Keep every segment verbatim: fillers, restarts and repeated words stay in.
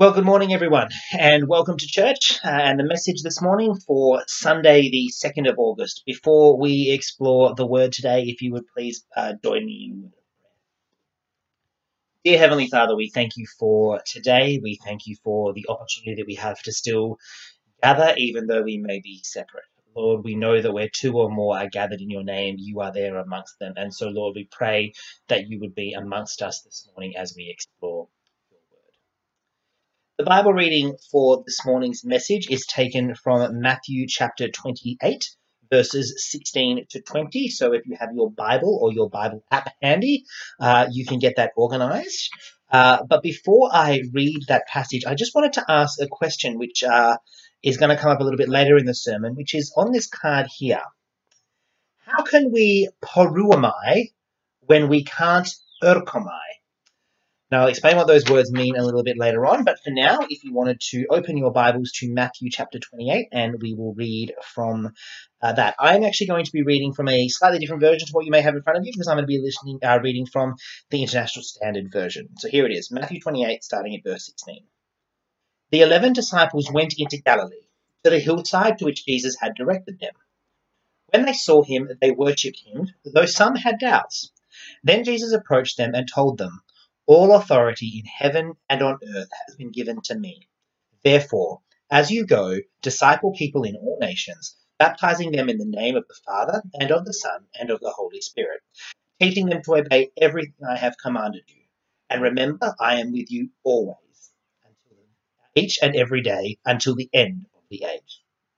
Well, good morning, everyone, and welcome to church. Uh, and the message this morning for Sunday, the second of August. Before we explore the word today, if you would please uh, join me in word of prayer. Dear Heavenly Father, we thank you for today. We thank you for the opportunity that we have to still gather, even though we may be separate. Lord, we know that where two or more are gathered in your name, you are there amongst them. And so, Lord, we pray that you would be amongst us this morning as we explore your word. The Bible reading for this morning's message is taken from Matthew chapter twenty-eight, verses sixteen to twenty. So if you have your Bible or your Bible app handy, uh, you can get that organized. Uh, but before I read that passage, I just wanted to ask a question which uh, is going to come up a little bit later in the sermon, which is on this card here. How can we poruomai when we can't erkomai? Now, I'll explain what those words mean a little bit later on, but for now, if you wanted to open your Bibles to Matthew chapter twenty-eight, and we will read from uh, that. I'm actually going to be reading from a slightly different version to what you may have in front of you, because I'm going to be listening, uh, reading from the International Standard Version. So here it is, Matthew twenty-eight, starting at verse sixteen. The eleven disciples went into Galilee, to the hillside to which Jesus had directed them. When they saw him, they worshipped him, though some had doubts. Then Jesus approached them and told them, "All authority in heaven and on earth has been given to me. Therefore, as you go, disciple people in all nations, baptizing them in the name of the Father and of the Son and of the Holy Spirit, teaching them to obey everything I have commanded you. And remember, I am with you always, until each and every day, until the end of the age."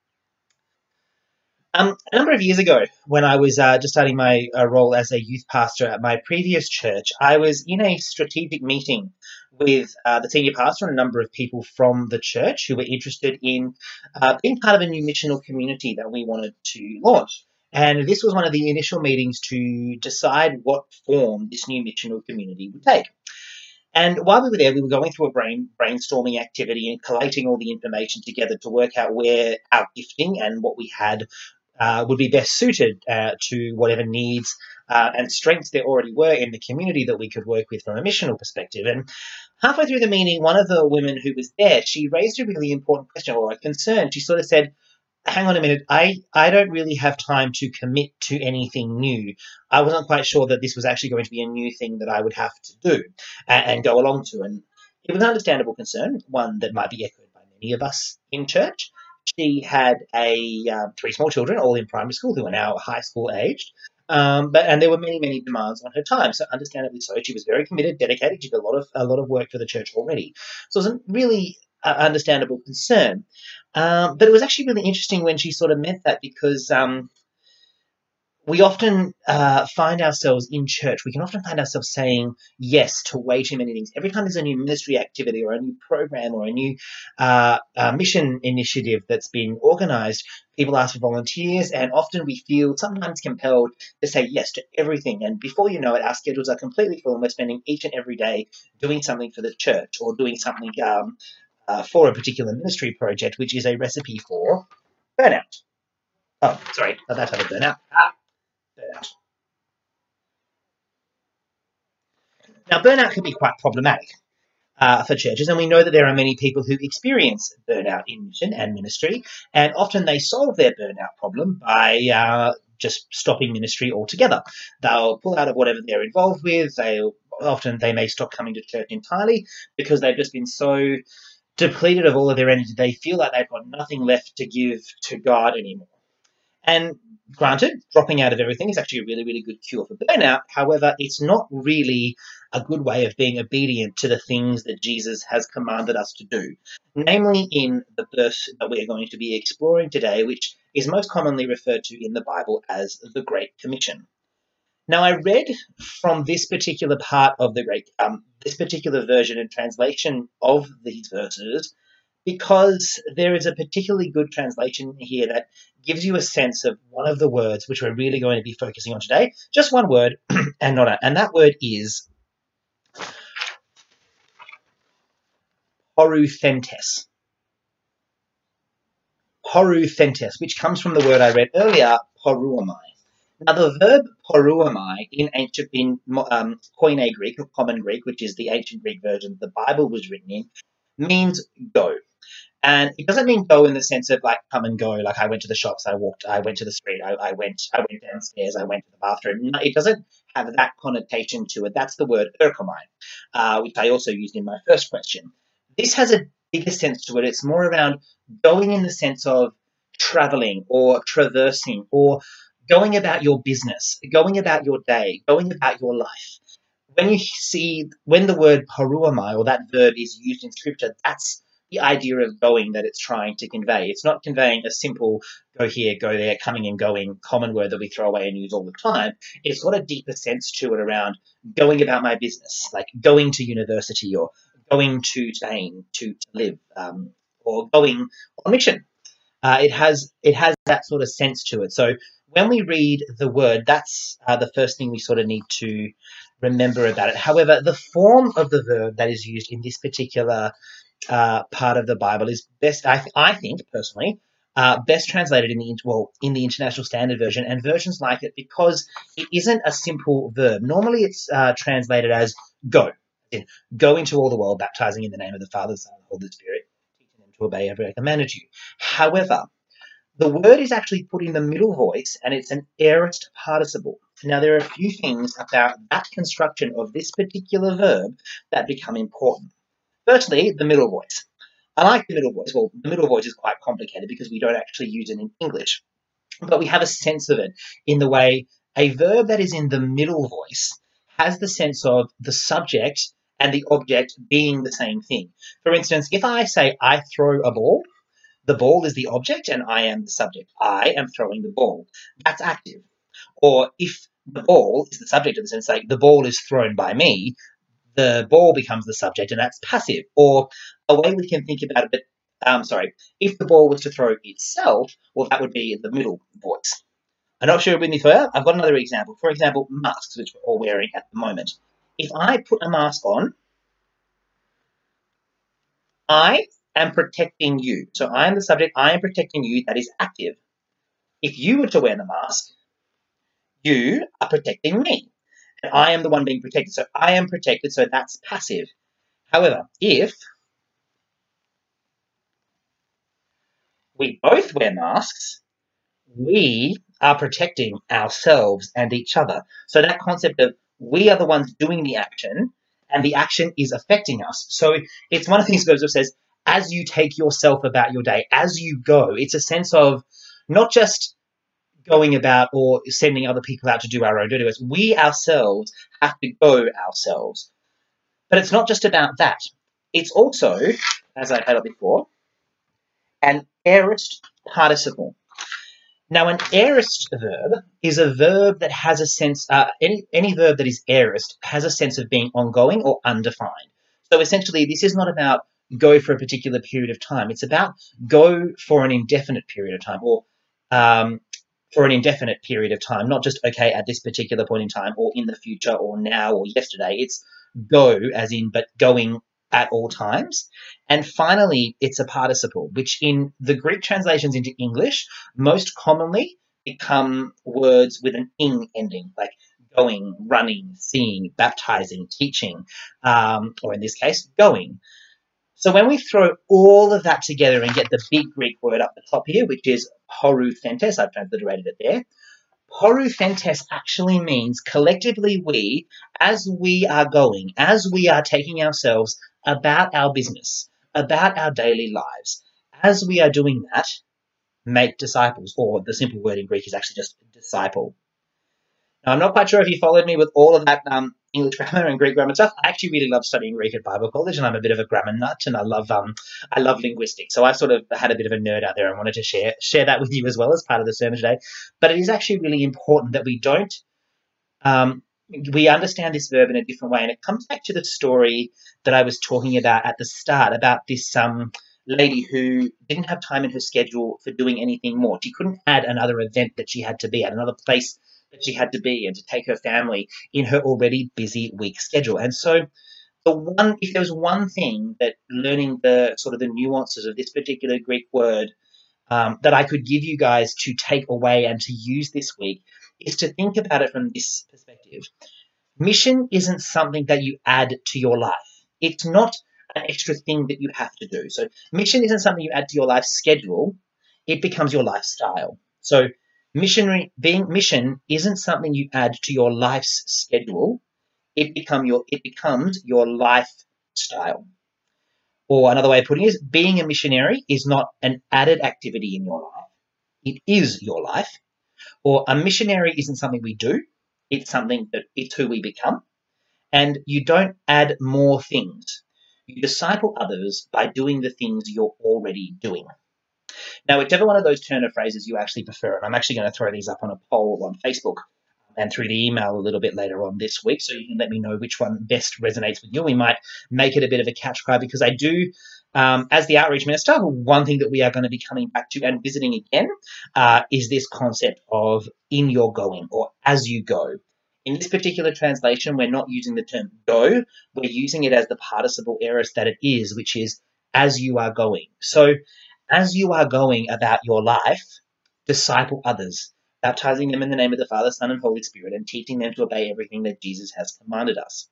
Um, a number of years ago, when I was uh, just starting my uh, role as a youth pastor at my previous church, I was in a strategic meeting with uh, the senior pastor and a number of people from the church who were interested in uh, being part of a new missional community that we wanted to launch. And this was one of the initial meetings to decide what form this new missional community would take. And while we were there, we were going through a brain brainstorming activity and collating all the information together to work out where our gifting and what we had Uh, would be best suited uh, to whatever needs uh, and strengths there already were in the community that we could work with from a missional perspective. And halfway through the meeting, one of the women who was there, she raised a really important question or a concern. She sort of said, hang on a minute, I, I don't really have time to commit to anything new. I wasn't quite sure that this was actually going to be a new thing that I would have to do and, and go along to. And it was an understandable concern, one that might be echoed by many of us in church. She had a uh, three small children, all in primary school, who are now high school aged. Um, but and there were many, many demands on her time. So understandably so, she was very committed, dedicated. She did a lot of a lot of work for the church already. So it was a really uh, understandable concern. Um, but it was actually really interesting when she sort of meant that, because um, we often uh, find ourselves in church, we can often find ourselves saying yes to way too many things. Every time there's a new ministry activity or a new program or a new uh, uh, mission initiative that's been organized, people ask for volunteers, and often we feel sometimes compelled to say yes to everything. And before you know it, our schedules are completely full and we're spending each and every day doing something for the church or doing something um, uh, for a particular ministry project, which is a recipe for burnout. Oh, sorry, not that type of burnout. Ah. Burnout. Now, burnout can be quite problematic uh, for churches, and we know that there are many people who experience burnout in mission and ministry, and often they solve their burnout problem by uh, just stopping ministry altogether. They'll pull out of whatever they're involved with. They'll often they may stop coming to church entirely because they've just been so depleted of all of their energy. They feel like they've got nothing left to give to God anymore. And granted, dropping out of everything is actually a really, really good cure for burnout. However, it's not really a good way of being obedient to the things that Jesus has commanded us to do, namely in the verse that we are going to be exploring today, which is most commonly referred to in the Bible as the Great Commission. Now, I read from this particular part of the Great, um, this particular version and translation of these verses, because there is a particularly good translation here that gives you a sense of one of the words which we're really going to be focusing on today. Just one word, and not a, and that word is poruthentes. Poruthentes, which comes from the word I read earlier, poruomai. Now, the verb poruomai in ancient, in um, Koine Greek, or Common Greek, which is the ancient Greek version the Bible was written in, means go. And it doesn't mean go in the sense of like come and go, like I went to the shops, I walked, I went to the street, I, I went, I went downstairs, I went to the bathroom. No, it doesn't have that connotation to it. That's the word erkomine, uh, which I also used in my first question. This has a bigger sense to it. It's more around going in the sense of traveling or traversing or going about your business, going about your day, going about your life. When you see, when the word haruamai or that verb is used in scripture, that's the idea of going that it's trying to convey. It's not conveying a simple go here, go there, coming and going common word that we throw away and use all the time. It's got a deeper sense to it around going about my business, like going to university or going to Spain to, to live, um, or going on mission. Uh, it has it has that sort of sense to it. So when we read the word, that's uh, the first thing we sort of need to remember about it. However, the form of the verb that is used in this particular uh, part of the Bible is best, I, th- I think, personally, uh, best translated in the well in the International Standard Version and versions like it because it isn't a simple verb. Normally, it's uh, translated as go. Go into all the world, baptizing in the name of the Father, the Son, and the Holy Spirit, teaching them to obey everything I commanded you. However, the word is actually put in the middle voice, and it's an aorist participle. Now, there are a few things about that construction of this particular verb that become important. Firstly, the middle voice. I like the middle voice. Well, the middle voice is quite complicated because we don't actually use it in English, but we have a sense of it in the way a verb that is in the middle voice has the sense of the subject and the object being the same thing. For instance, if I say I throw a ball, the ball is the object and I am the subject. I am throwing the ball. That's active. Or if the ball is the subject of the sentence, like the ball is thrown by me, the ball becomes the subject and that's passive. Or a way we can think about it, um, sorry, if the ball was to throw itself, well, that would be the middle voice. I'm not sure you're with me further. I've got another example. For example, masks, which we're all wearing at the moment. If I put a mask on, I am protecting you. So I am the subject, I am protecting you, that is active. If you were to wear the mask, you are protecting me. And I am the one being protected. So I am protected, so that's passive. However, if we both wear masks, we are protecting ourselves and each other. So that concept of we are the ones doing the action and the action is affecting us. So it's one of these verbs that says, as you take yourself about your day, as you go, it's a sense of not just going about or sending other people out to do our own duty. We ourselves have to go ourselves. But it's not just about that. It's also, as I had it before, an aorist participle. Now, an aorist verb is a verb that has a sense, uh, any, any verb that is aorist has a sense of being ongoing or undefined. So essentially, this is not about go for a particular period of time. It's about go for an indefinite period of time or um, for an indefinite period of time, not just, okay, at this particular point in time or in the future or now or yesterday. It's go as in, but going at all times. And finally, it's a participle, which in the Greek translations into English most commonly become words with an ing ending, like going, running, seeing, baptizing, teaching, um, or in this case, going. So when we throw all of that together and get the big Greek word up the top here, which is horuthentes, I've transliterated it there, horuthentes actually means collectively we, as we are going, as we are taking ourselves about our business, about our daily lives, as we are doing that, make disciples, or the simple word in Greek is actually just disciple. Now, I'm not quite sure if you followed me with all of that um, English grammar and Greek grammar stuff. I actually really love studying Greek at Bible College, and I'm a bit of a grammar nut, and I love um, I love linguistics. So I sort of had a bit of a nerd out there and wanted to share share that with you as well as part of the sermon today. But it is actually really important that we don't um, we understand this verb in a different way, and it comes back to the story that I was talking about at the start about this um, lady who didn't have time in her schedule for doing anything more. She couldn't add another event that she had to be at, another place that she had to be and to take her family in her already busy week schedule. And so the one, if there was one thing that learning the sort of the nuances of this particular Greek word um, that I could give you guys to take away and to use this week is to think about it from this perspective. Mission isn't something that you add to your life. It's not an extra thing that you have to do. So mission isn't something you add to your life schedule, it becomes your lifestyle. So missionary being mission isn't something you add to your life's schedule, it become your it becomes your lifestyle. Or another way of putting it is being a missionary is not an added activity in your life, it is your life. Or a missionary isn't something we do, it's something that it's who we become. And you don't add more things. You disciple others by doing the things you're already doing. Now, whichever one of those turn of phrases you actually prefer, and I'm actually going to throw these up on a poll on Facebook and through the email a little bit later on this week, so you can let me know which one best resonates with you. We might make it a bit of a catch cry, because I do, um, as the outreach minister, one thing that we are going to be coming back to and visiting again uh, is this concept of in your going, or as you go. In this particular translation, we're not using the term go, we're using it as the participle aorist that it is, which is as you are going. So as you are going about your life, disciple others, baptizing them in the name of the Father, Son, and Holy Spirit, and teaching them to obey everything that Jesus has commanded us.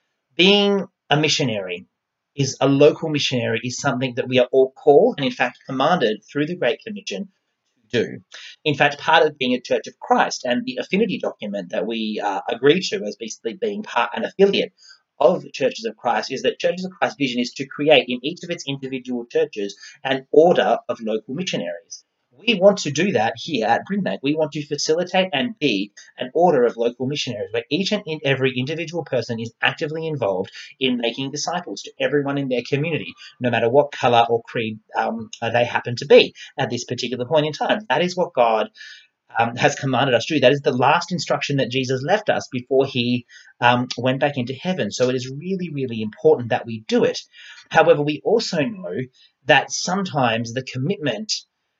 Being a missionary, is a local missionary, is something that we are all called and in fact commanded through the Great Commission to do. In fact, part of being a Church of Christ and the affinity document that we uh, agree to as basically being part an affiliate of Churches of Christ is that Churches of Christ vision is to create in each of its individual churches an order of local missionaries. We want to do that here at Brimbank. We want to facilitate and be an order of local missionaries where each and every individual person is actively involved in making disciples to everyone in their community, no matter what colour or creed um, they happen to be at this particular point in time. That is what God um, has commanded us to do. That is the last instruction that Jesus left us before he um, went back into heaven. So it is really, really important that we do it. However, we also know that sometimes the commitment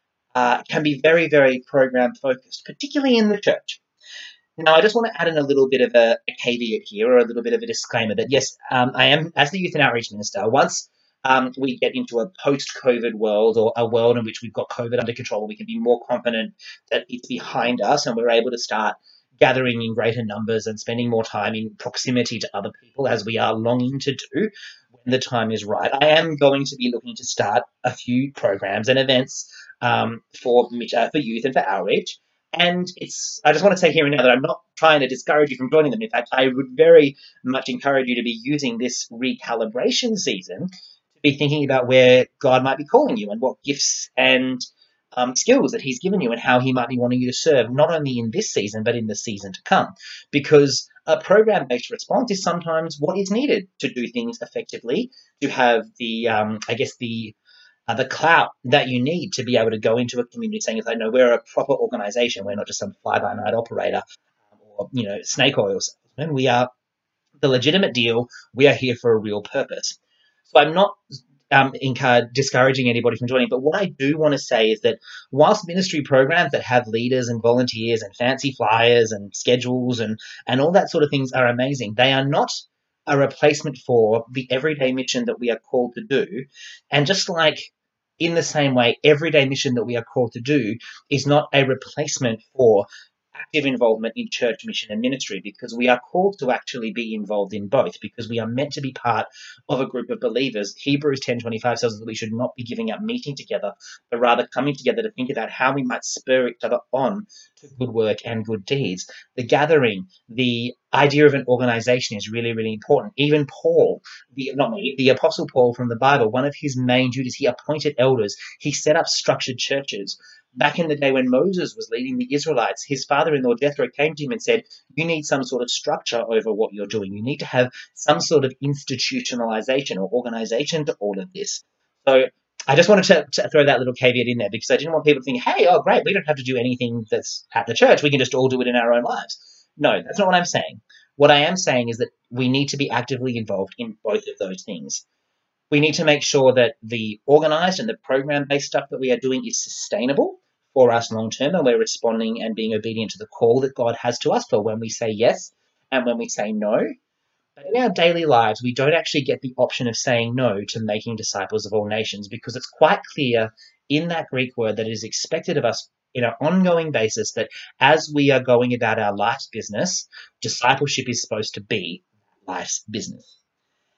Uh, can be very, very program focused, particularly in the church. Now, I just want to add in a little bit of a, a caveat here, or a little bit of a disclaimer that, yes, um, I am, as the Youth and Outreach Minister, once um, we get into a post-COVID world, or a world in which we've got COVID under control, we can be more confident that it's behind us and we're able to start gathering in greater numbers and spending more time in proximity to other people, as we are longing to do when the time is right. I am going to be looking to start a few programs and events um, for uh, for youth and for outreach. And it's, I just want to say here and now that I'm not trying to discourage you from joining them. In fact, I would very much encourage you to be using this recalibration season to be thinking about where God might be calling you and what gifts and um, skills that he's given you and how he might be wanting you to serve, not only in this season, but in the season to come. Because a program-based response is sometimes what is needed to do things effectively, to have the, um, I guess, the Uh, the clout that you need to be able to go into a community saying, I know we're a proper organization, we're not just some fly-by-night operator um, or, you know, snake oil salesman. We are the legitimate deal. We are here for a real purpose. So I'm not um, discouraging anybody from joining, but what I do want to say is that whilst ministry programs that have leaders and volunteers and fancy flyers and schedules and, and all that sort of things are amazing, they are not a replacement for the everyday mission that we are called to do. And just like in the same way, everyday mission that we are called to do is not a replacement for active involvement in church mission and ministry, because we are called to actually be involved in both, because we are meant to be part of a group of believers. Hebrews ten twenty-five says that we should not be giving up meeting together, but rather coming together to think about how we might spur each other on to good work and good deeds. The gathering, the idea of an organization is really, really important. Even Paul, the, not me, the Apostle Paul from the Bible, one of his main duties, he appointed elders. He set up structured churches. Back in the day when Moses was leading the Israelites, his father-in-law Jethro came to him and said, you need some sort of structure over what you're doing. You need to have some sort of institutionalization or organization to all of this. So I just wanted to, to throw that little caveat in there, because I didn't want people to think, hey, oh, great, we don't have to do anything that's at the church. We can just all do it in our own lives. No, that's not what I'm saying. What I am saying is that we need to be actively involved in both of those things. We need to make sure that the organized and the program-based stuff that we are doing is sustainable for us long-term, and we're responding and being obedient to the call that God has to us for when we say yes and when we say no. But in our daily lives, we don't actually get the option of saying no to making disciples of all nations, because it's quite clear in that Greek word that it is expected of us in an ongoing basis that as we are going about our life's business, discipleship is supposed to be life's business.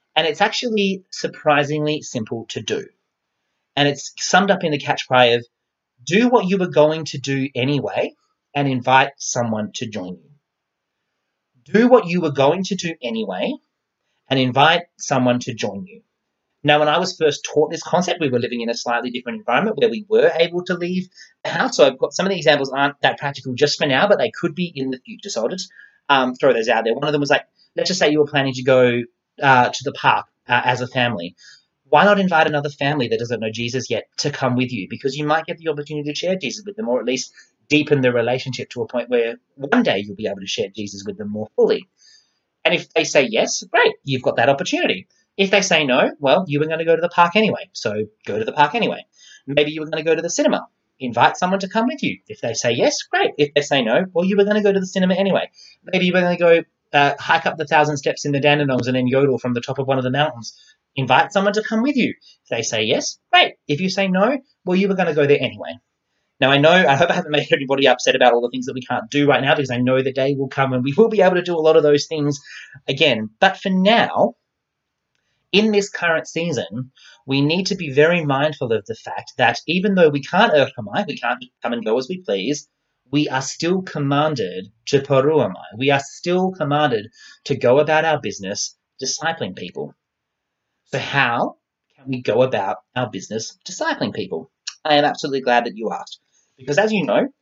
And it's actually surprisingly simple to do. And it's summed up in the catchcry of do what you were going to do anyway and invite someone to join you. Do what you were going to do anyway and invite someone to join you. Now, when I was first taught this concept, we were living in a slightly different environment where we were able to leave the house. So I've got some of the examples aren't that practical just for now, but they could be in the future. So I'll just um, throw those out there. One of them was like, let's just say you were planning to go uh, to the park uh, as a family. Why not invite another family that doesn't know Jesus yet to come with you? Because you might get the opportunity to share Jesus with them, or at least deepen the relationship to a point where one day you'll be able to share Jesus with them more fully. And if they say yes, great, you've got that opportunity. If they say no, well, you were going to go to the park anyway, so go to the park anyway. Maybe you were going to go to the cinema. Invite someone to come with you. If they say yes, great. If they say no, well, you were going to go to the cinema anyway. Maybe you were going to go uh, hike up the thousand steps in the Dandenongs and then yodel from the top of one of the mountains. Invite someone to come with you. If they say yes, great. If you say no, well, you were going to go there anyway. Now, I know, I hope I haven't made everybody upset about all the things that we can't do right now, because I know the day will come and we will be able to do a lot of those things again. But for now, in this current season, we need to be very mindful of the fact that even though we can't erchamai, we can't come and go as we please, we are still commanded to peruamai. We are still commanded to go about our business discipling people. So how can we go about our business discipling people? I am absolutely glad that you asked. Because as you know,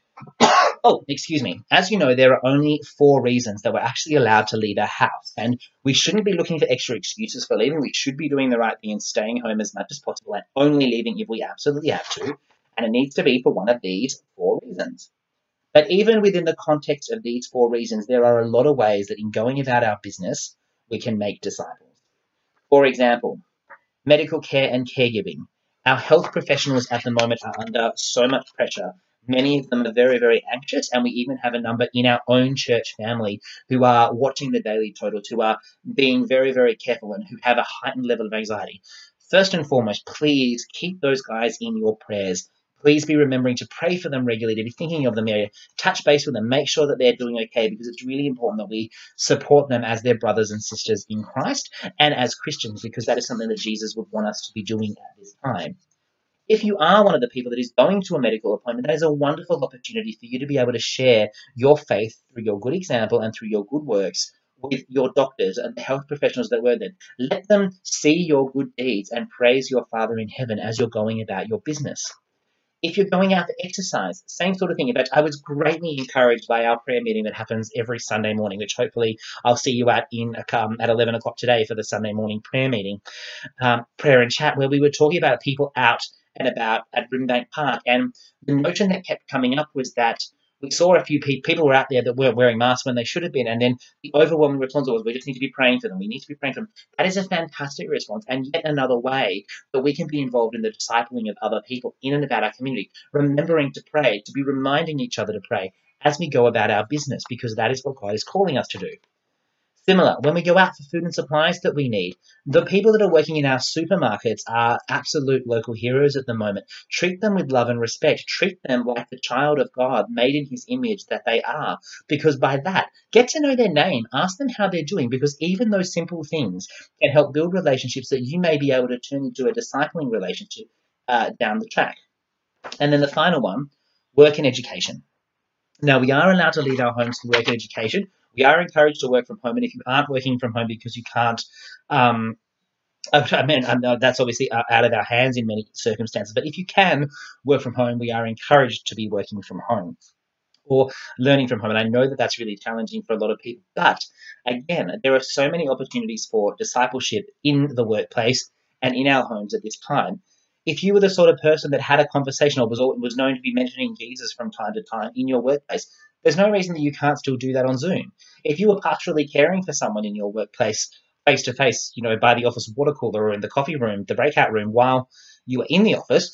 oh, excuse me, as you know, there are only four reasons that we're actually allowed to leave our house. And we shouldn't be looking for extra excuses for leaving. We should be doing the right thing and staying home as much as possible and only leaving if we absolutely have to. And it needs to be for one of these four reasons. But even within the context of these four reasons, there are a lot of ways that in going about our business, we can make disciples. For example, medical care and caregiving. Our health professionals at the moment are under so much pressure. Many of them are very, very anxious, and we even have a number in our own church family who are watching the daily totals, who are being very, very careful and who have a heightened level of anxiety. First and foremost, please keep those guys in your prayers. Please be remembering to pray for them regularly, to be thinking of them area, touch base with them, make sure that they're doing okay, because it's really important that we support them as their brothers and sisters in Christ and as Christians, because that is something that Jesus would want us to be doing at this time. If you are one of the people that is going to a medical appointment, that is a wonderful opportunity for you to be able to share your faith through your good example and through your good works with your doctors and the health professionals that were there. Let them see your good deeds and praise your Father in heaven as you're going about your business. If you're going out to exercise, same sort of thing. In fact, I was greatly encouraged by our prayer meeting that happens every Sunday morning, which hopefully I'll see you at in um, at eleven o'clock today for the Sunday morning prayer meeting, um, prayer and chat, where we were talking about people out and about at Brimbank Park. And the notion that kept coming up was that we saw a few pe- people were out there that weren't wearing masks when they should have been. And then the overwhelming response was, we just need to be praying for them. We need to be praying for them. That is a fantastic response, and yet another way that we can be involved in the discipling of other people in and about our community, remembering to pray, to be reminding each other to pray as we go about our business, because that is what God is calling us to do. Similar, when we go out for food and supplies that we need, the people that are working in our supermarkets are absolute local heroes at the moment. Treat them with love and respect. Treat them like the child of God, made in his image that they are. Because by that, get to know their name. Ask them how they're doing, because even those simple things can help build relationships that you may be able to turn into a discipling relationship uh, down the track. And then the final one, work and education. Now, we are allowed to leave our homes for work and education. We are encouraged to work from home, and if you aren't working from home because you can't, um, I mean, I know that's obviously out of our hands in many circumstances, but if you can work from home, we are encouraged to be working from home or learning from home. And I know that that's really challenging for a lot of people. But again, there are so many opportunities for discipleship in the workplace and in our homes at this time. If you were the sort of person that had a conversation or was was known to be mentioning Jesus from time to time in your workplace, there's no reason that you can't still do that on Zoom. If you were pastorally caring for someone in your workplace face-to-face, you know, by the office water cooler or in the coffee room, the breakout room, while you were in the office,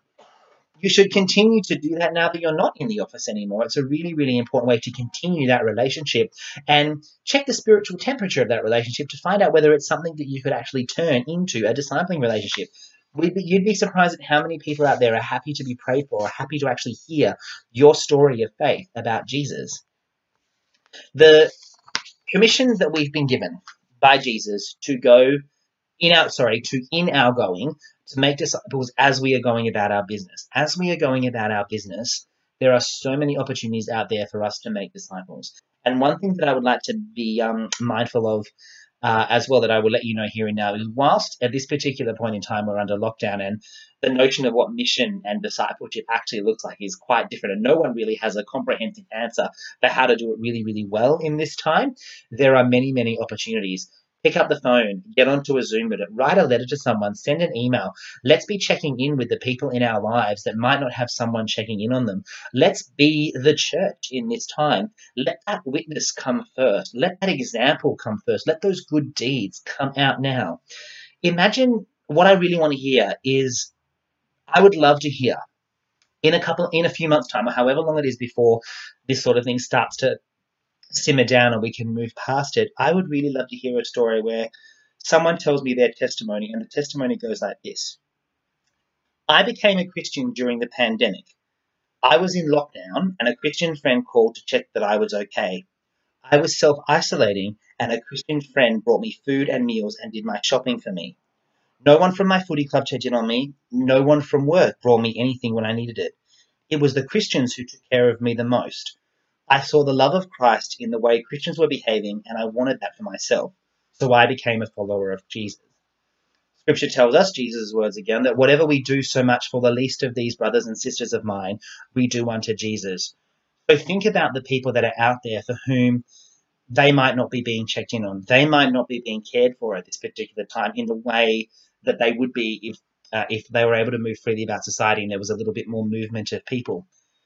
you should continue to do that now that you're not in the office anymore. It's a really, really important way to continue that relationship and check the spiritual temperature of that relationship to find out whether it's something that you could actually turn into a discipling relationship. You'd be surprised at how many people out there are happy to be prayed for, are happy to actually hear your story of faith about Jesus. The commission that we've been given by Jesus to go in our sorry to in our going to make disciples as we are going about our business. As we are going about our business, there are so many opportunities out there for us to make disciples. And one thing that I would like to be um, mindful of uh, as well, that I will let you know here and now, is whilst at this particular point in time we're under lockdown, and the notion of what mission and discipleship actually looks like is quite different, and no one really has a comprehensive answer for how to do it really, really well in this time, there are many, many opportunities. Pick up the phone, get onto a Zoom with it, write a letter to someone, send an email. Let's be checking in with the people in our lives that might not have someone checking in on them. Let's be the church in this time. Let that witness come first. Let that example come first. Let those good deeds come out now. Imagine, what I really want to hear is, I would love to hear in a couple, in a few months' time, or however long it is before this sort of thing starts to simmer down and we can move past it, I would really love to hear a story where someone tells me their testimony, and the testimony goes like this. I became a Christian during the pandemic. I was in lockdown and a Christian friend called to check that I was okay. I was self-isolating and a Christian friend brought me food and meals and did my shopping for me. No one from my footy club checked in on me. No one from work brought me anything when I needed it. It was the Christians who took care of me the most. I saw the love of Christ in the way Christians were behaving, and I wanted that for myself. So I became a follower of Jesus. Scripture tells us, Jesus' words again, that whatever we do so much for the least of these brothers and sisters of mine, we do unto Jesus. So think about the people that are out there for whom they might not be being checked in on. They might not be being cared for at this particular time in the way that they would be if uh, if they were able to move freely about society and there was a little bit more movement of people.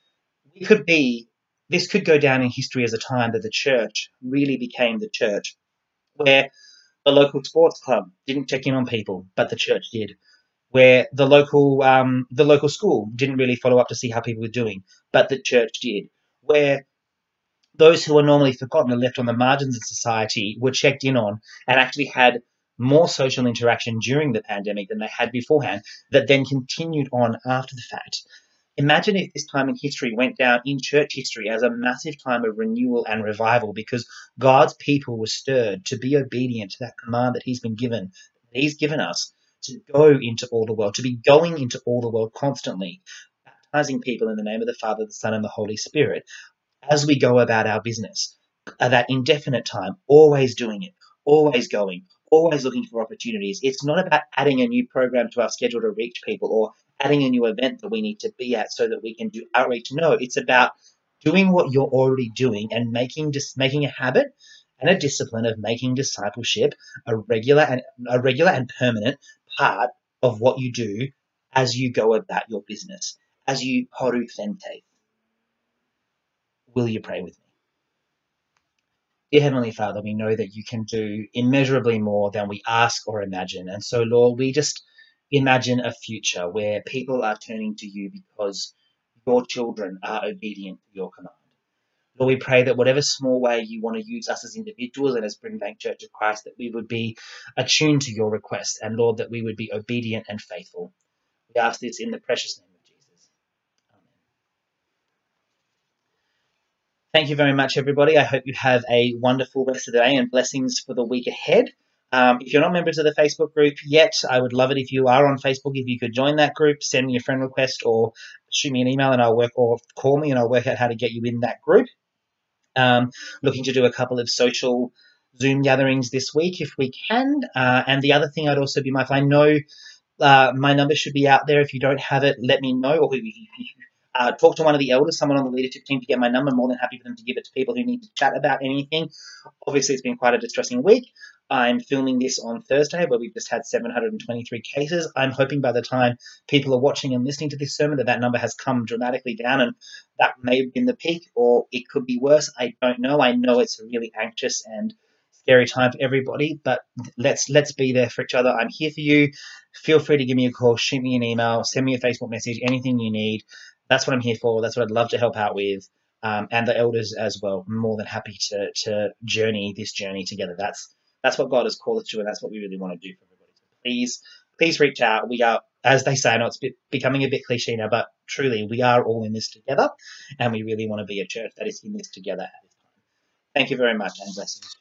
We could be, this could go down in history as a time that the church really became the church, where the local sports club didn't check in on people, but the church did. Where the local um, the local school didn't really follow up to see how people were doing, but the church did. Where those who are normally forgotten and left on the margins of society were checked in on and actually had more social interaction during the pandemic than they had beforehand, that then continued on after the fact. Imagine if this time in history went down in church history as a massive time of renewal and revival, because God's people were stirred to be obedient to that command that he's been given, that he's given us, to go into all the world, to be going into all the world constantly, baptizing people in the name of the Father, the Son, and the Holy Spirit, as we go about our business, that indefinite time, always doing it, always going, always looking for opportunities. It's not about adding a new program to our schedule to reach people, or adding a new event that we need to be at so that we can do outreach. No, it's about doing what you're already doing and making just making a habit and a discipline of making discipleship a regular and a regular and permanent part of what you do as you go about your business, as you porusente. Will you pray with me? Dear Heavenly Father, we know that you can do immeasurably more than we ask or imagine. And so, Lord, we just imagine a future where people are turning to you because your children are obedient to your command. Lord, we pray that whatever small way you want to use us as individuals and as Brimbank Church of Christ, that we would be attuned to your request, and Lord, that we would be obedient and faithful. We ask this in the precious name of Jesus. Amen. Thank you very much, everybody. I hope you have a wonderful rest of the day and blessings for the week ahead. Um, if you're not members of the Facebook group yet, I would love it if you are on Facebook. If you could join that group, send me a friend request or shoot me an email and I'll work, or call me and I'll work out how to get you in that group. Um, looking to do a couple of social Zoom gatherings this week if we can. Uh, and the other thing, I'd also be mindful, I know uh, my number should be out there. If you don't have it, let me know. Or if you uh, talk to one of the elders, someone on the leadership team, to get my number. I'm more than happy for them to give it to people who need to chat about anything. Obviously, it's been quite a distressing week. I'm filming this on Thursday, where we've just had seven hundred twenty-three cases. I'm hoping by the time people are watching and listening to this sermon that that number has come dramatically down, and that may have been the peak, or it could be worse. I don't know. I know it's a really anxious and scary time for everybody, but let's let's be there for each other. I'm here for you. Feel free to give me a call, shoot me an email, send me a Facebook message, anything you need. That's what I'm here for. That's what I'd love to help out with. Um, and the elders as well. I'm more than happy to to journey this journey together. That's That's what God has called us to, and that's what we really want to do for everybody. So please, please reach out. We are, as they say, I know it's bit, becoming a bit cliche now, but truly, we are all in this together, and we really want to be a church that is in this together at this time. Thank you very much, and blessings.